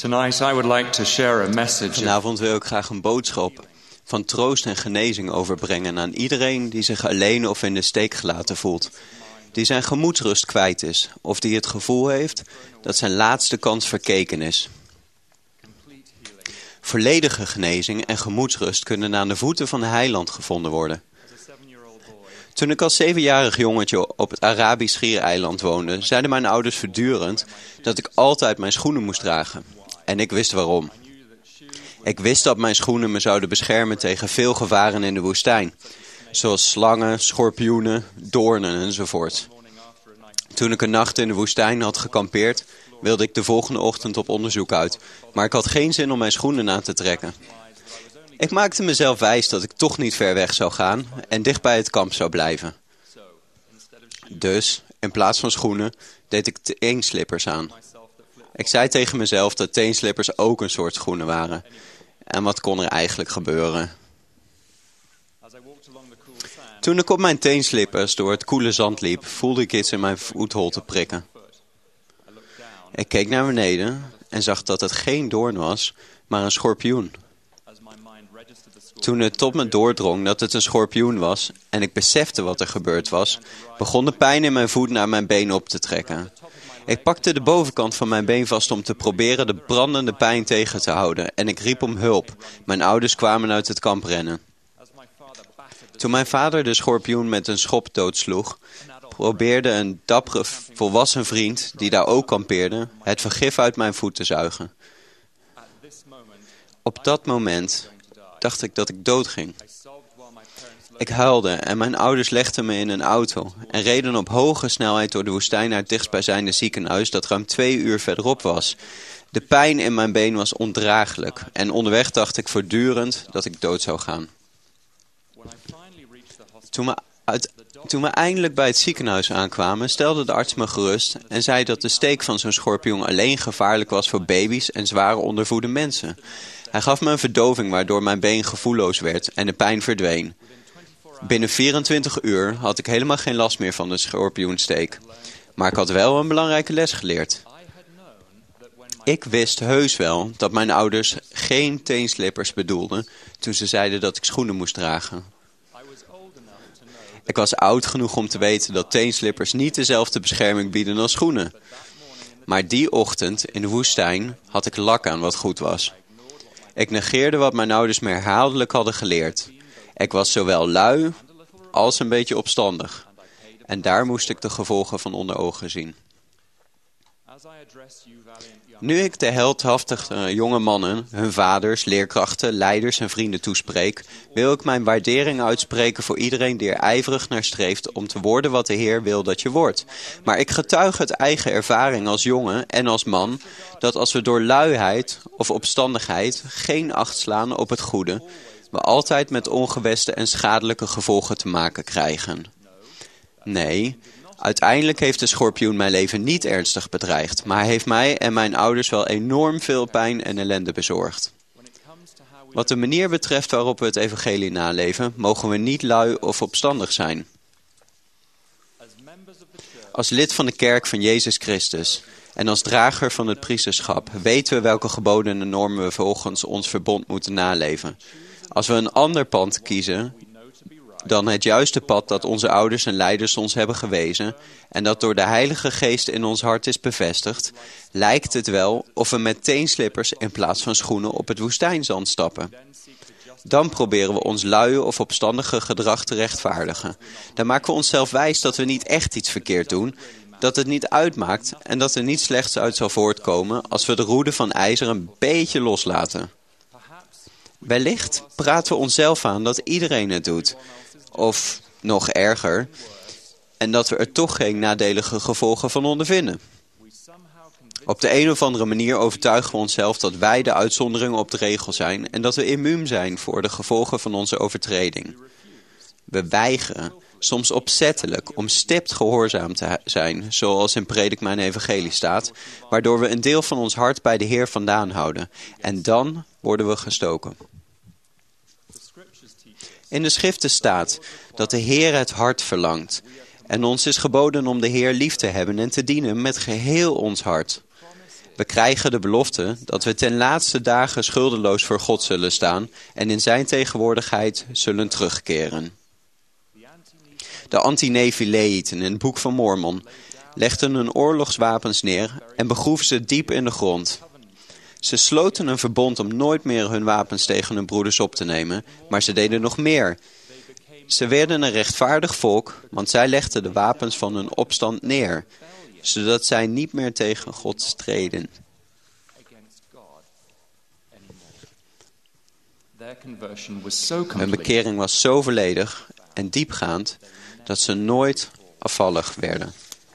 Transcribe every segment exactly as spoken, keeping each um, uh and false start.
Tonight I would like to share a message. Vanavond wil ik graag een boodschap van troost en genezing overbrengen aan iedereen die zich alleen of in de steek gelaten voelt. Die zijn gemoedsrust kwijt is of die het gevoel heeft dat zijn laatste kans verkeken is. Volledige genezing en gemoedsrust kunnen aan de voeten van de heiland gevonden worden. Toen ik als zevenjarig jongetje op het Arabisch Schiereiland woonde, zeiden mijn ouders voortdurend dat ik altijd mijn schoenen moest dragen. En ik wist waarom. Ik wist dat mijn schoenen me zouden beschermen tegen veel gevaren in de woestijn. Zoals slangen, schorpioenen, doornen enzovoort. Toen ik een nacht in de woestijn had gekampeerd, wilde ik de volgende ochtend op onderzoek uit. Maar ik had geen zin om mijn schoenen aan te trekken. Ik maakte mezelf wijs dat ik toch niet ver weg zou gaan en dicht bij het kamp zou blijven. Dus, in plaats van schoenen, deed ik teenslippers aan. Ik zei tegen mezelf dat teenslippers ook een soort schoenen waren. En wat kon er eigenlijk gebeuren? Toen ik op mijn teenslippers door het koele zand liep, voelde ik iets in mijn voetholte prikken. Ik keek naar beneden en zag dat het geen doorn was, maar een schorpioen. Toen het tot me doordrong dat het een schorpioen was en ik besefte wat er gebeurd was, begon de pijn in mijn voet naar mijn been op te trekken. Ik pakte de bovenkant van mijn been vast om te proberen de brandende pijn tegen te houden en ik riep om hulp. Mijn ouders kwamen uit het kamp rennen. Toen mijn vader de schorpioen met een schop doodsloeg, probeerde een dappere volwassen vriend, die daar ook kampeerde, het vergif uit mijn voet te zuigen. Op dat moment dacht ik dat ik doodging. Ik huilde en mijn ouders legden me in een auto en reden op hoge snelheid door de woestijn naar het dichtstbijzijnde ziekenhuis dat ruim twee uur verderop was. De pijn in mijn been was ondraaglijk en onderweg dacht ik voortdurend dat ik dood zou gaan. Toen we, uit, toen we eindelijk bij het ziekenhuis aankwamen, stelde de arts me gerust en zei dat de steek van zo'n schorpioen alleen gevaarlijk was voor baby's en zware ondervoede mensen. Hij gaf me een verdoving waardoor mijn been gevoelloos werd en de pijn verdween. Binnen vierentwintig uur had ik helemaal geen last meer van de schorpioensteek. Maar ik had wel een belangrijke les geleerd. Ik wist heus wel dat mijn ouders geen teenslippers bedoelden toen ze zeiden dat ik schoenen moest dragen. Ik was oud genoeg om te weten dat teenslippers niet dezelfde bescherming bieden als schoenen. Maar die ochtend in de woestijn had ik lak aan wat goed was. Ik negeerde wat mijn ouders me herhaaldelijk hadden geleerd. Ik was zowel lui als een beetje opstandig. En daar moest ik de gevolgen van onder ogen zien. Nu ik de heldhaftige jonge mannen, hun vaders, leerkrachten, leiders en vrienden toespreek, wil ik mijn waardering uitspreken voor iedereen die er ijverig naar streeft om te worden wat de Heer wil dat je wordt. Maar ik getuig uit eigen ervaring als jongen en als man, dat als we door luiheid of opstandigheid geen acht slaan op het goede, we altijd met ongewenste en schadelijke gevolgen te maken krijgen. Nee, uiteindelijk heeft de schorpioen mijn leven niet ernstig bedreigd, maar hij heeft mij en mijn ouders wel enorm veel pijn en ellende bezorgd. Wat de manier betreft waarop we het evangelie naleven, mogen we niet lui of opstandig zijn. Als lid van de kerk van Jezus Christus en als drager van het priesterschap weten we welke geboden en normen we volgens ons verbond moeten naleven. Als we een ander pad kiezen dan het juiste pad dat onze ouders en leiders ons hebben gewezen en dat door de Heilige Geest in ons hart is bevestigd, lijkt het wel of we met teenslippers in plaats van schoenen op het woestijnzand stappen. Dan proberen we ons luie of opstandige gedrag te rechtvaardigen. Dan maken we onszelf wijs dat we niet echt iets verkeerd doen, dat het niet uitmaakt en dat er niets slechts uit zal voortkomen als we de roede van ijzer een beetje loslaten. Wellicht praten we onszelf aan dat iedereen het doet. Of nog erger, en dat we er toch geen nadelige gevolgen van ondervinden. Op de een of andere manier overtuigen we onszelf dat wij de uitzonderingen op de regel zijn en dat we immuun zijn voor de gevolgen van onze overtreding. We weigeren, soms opzettelijk, om stipt gehoorzaam te zijn, zoals in Predik mijn evangelie staat, waardoor we een deel van ons hart bij de Heer vandaan houden. En dan worden we gestoken. In de schriften staat dat de Heer het hart verlangt. En ons is geboden om de Heer lief te hebben en te dienen met geheel ons hart. We krijgen de belofte dat we ten laatste dagen schuldeloos voor God zullen staan en in zijn tegenwoordigheid zullen terugkeren. De Anti-Nefileïten in het Boek van Mormon legden hun oorlogswapens neer en begroeven ze diep in de grond. Ze sloten een verbond om nooit meer hun wapens tegen hun broeders op te nemen, maar ze deden nog meer. Ze werden een rechtvaardig volk, want zij legden de wapens van hun opstand neer, zodat zij niet meer tegen God streden. Hun bekering was zo volledig en diepgaand dat ze nooit afvallig werden.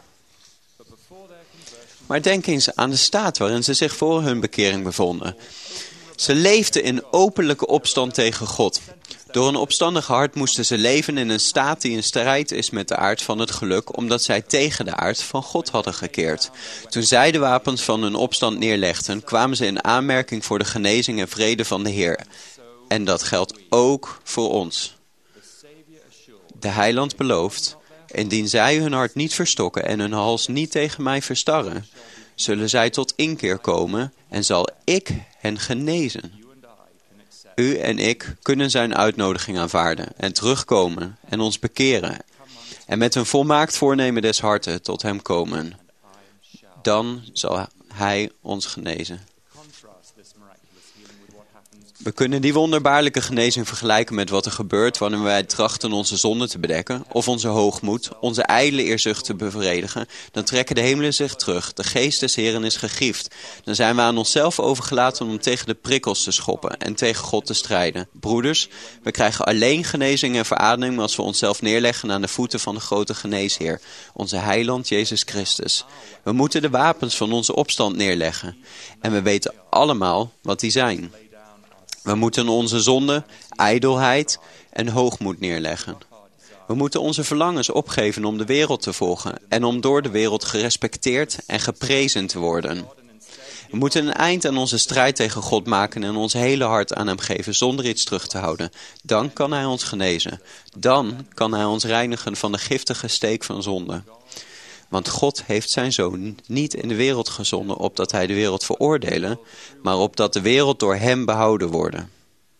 Maar denk eens aan de staat waarin ze zich voor hun bekering bevonden. Ze leefden in openlijke opstand tegen God. Door een opstandig hart moesten ze leven in een staat die in strijd is met de aard van het geluk, omdat zij tegen de aard van God hadden gekeerd. Toen zij de wapens van hun opstand neerlegden, kwamen ze in aanmerking voor de genezing en vrede van de Heer. En dat geldt ook voor ons. De Heiland belooft: indien zij hun hart niet verstokken en hun hals niet tegen mij verstarren, zullen zij tot inkeer komen en zal ik hen genezen. U en ik kunnen zijn uitnodiging aanvaarden en terugkomen en ons bekeren en met een volmaakt voornemen des harten tot hem komen. Dan zal hij ons genezen. We kunnen die wonderbaarlijke genezing vergelijken met wat er gebeurt wanneer wij trachten onze zonde te bedekken of onze hoogmoed, onze ijdele eerzucht te bevredigen. Dan trekken de hemelen zich terug. De geest des Heren is gegriefd. Dan zijn we aan onszelf overgelaten om tegen de prikkels te schoppen en tegen God te strijden. Broeders, we krijgen alleen genezing en verademing als we onszelf neerleggen aan de voeten van de grote geneesheer, onze heiland Jezus Christus. We moeten de wapens van onze opstand neerleggen. En we weten allemaal wat die zijn. We moeten onze zonde, ijdelheid en hoogmoed neerleggen. We moeten onze verlangens opgeven om de wereld te volgen en om door de wereld gerespecteerd en geprezen te worden. We moeten een eind aan onze strijd tegen God maken en ons hele hart aan hem geven zonder iets terug te houden. Dan kan hij ons genezen. Dan kan hij ons reinigen van de giftige steek van zonde. Want God heeft zijn Zoon niet in de wereld gezonden opdat hij de wereld veroordelen, maar opdat de wereld door hem behouden worden.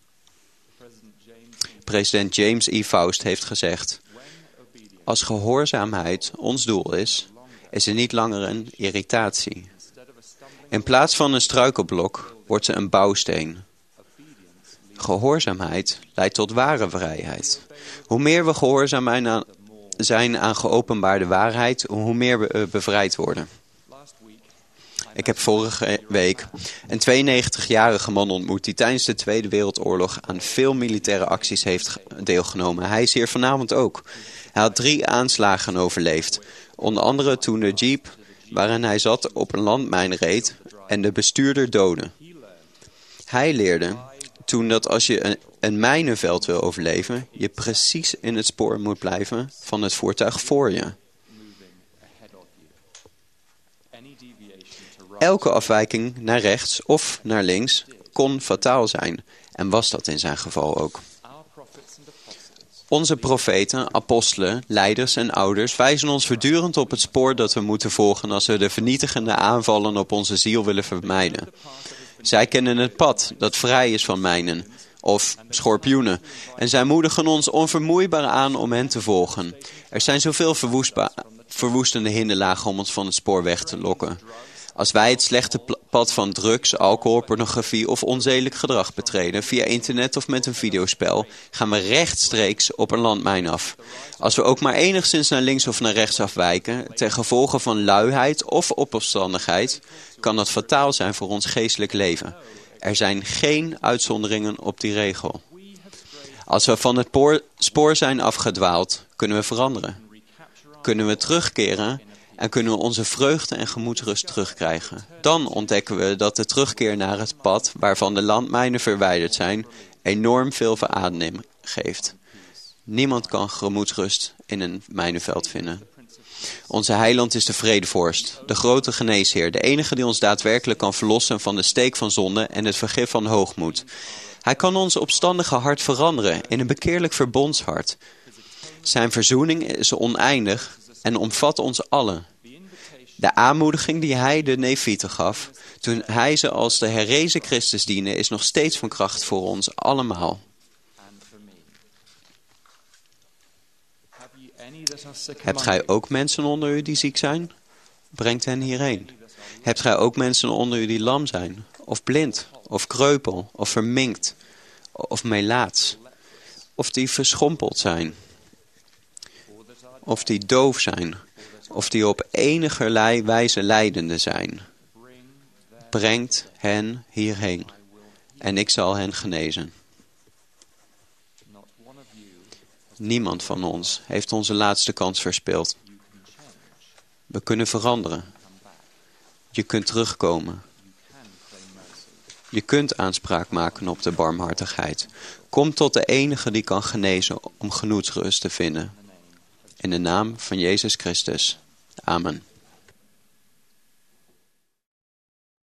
President James E. Faust heeft gezegd: als gehoorzaamheid ons doel is, is er niet langer een irritatie. In plaats van een struikelblok wordt ze een bouwsteen. Gehoorzaamheid leidt tot ware vrijheid. Hoe meer we gehoorzaam zijn aan zijn aan geopenbaarde waarheid, hoe meer we bevrijd worden. Ik heb vorige week een tweeënnegentigjarige man ontmoet die tijdens de Tweede Wereldoorlog aan veel militaire acties heeft deelgenomen. Hij is hier vanavond ook. Hij had drie aanslagen overleefd. Onder andere toen de jeep waarin hij zat op een landmijn reed en de bestuurder doodde. Hij leerde toen dat als je een, een mijnenveld wil overleven, je precies in het spoor moet blijven van het voertuig voor je. Elke afwijking naar rechts of naar links kon fataal zijn en was dat in zijn geval ook. Onze profeten, apostelen, leiders en ouders wijzen ons voortdurend op het spoor dat we moeten volgen als we de vernietigende aanvallen op onze ziel willen vermijden. Zij kennen het pad dat vrij is van mijnen of schorpioenen en zij moedigen ons onvermoeibaar aan om hen te volgen. Er zijn zoveel verwoestende hinderlagen om ons van het spoor weg te lokken. Als wij het slechte pad van drugs, alcohol, pornografie of onzedelijk gedrag betreden via internet of met een videospel, gaan we rechtstreeks op een landmijn af. Als we ook maar enigszins naar links of naar rechts afwijken, ten gevolge van luiheid of opstandigheid, kan dat fataal zijn voor ons geestelijk leven. Er zijn geen uitzonderingen op die regel. Als we van het spoor zijn afgedwaald, kunnen we veranderen. Kunnen we terugkeren en kunnen we onze vreugde en gemoedsrust terugkrijgen. Dan ontdekken we dat de terugkeer naar het pad, waarvan de landmijnen verwijderd zijn, enorm veel verademing geeft. Niemand kan gemoedsrust in een mijnenveld vinden. Onze heiland is de vredevorst, de grote geneesheer, de enige die ons daadwerkelijk kan verlossen van de steek van zonde en het vergif van hoogmoed. Hij kan ons opstandige hart veranderen in een bekeerlijk verbondshart. Zijn verzoening is oneindig en omvat ons allen. De aanmoediging die hij de Nefieten gaf, toen hij ze als de herrezen Christus diende, is nog steeds van kracht voor ons allemaal. Hebt gij ook mensen onder u die ziek zijn? Brengt hen hierheen. Hebt gij ook mensen onder u die lam zijn, of blind, of kreupel, of verminkt, of melaats, of die verschrompeld zijn, of die doof zijn, of die op enigerlei wijze lijdende zijn? Brengt hen hierheen, en ik zal hen genezen. Niemand van ons heeft onze laatste kans verspeeld. We kunnen veranderen. Je kunt terugkomen. Je kunt aanspraak maken op de barmhartigheid. Kom tot de enige die kan genezen om genoedsrust te vinden. In de naam van Jezus Christus. Amen.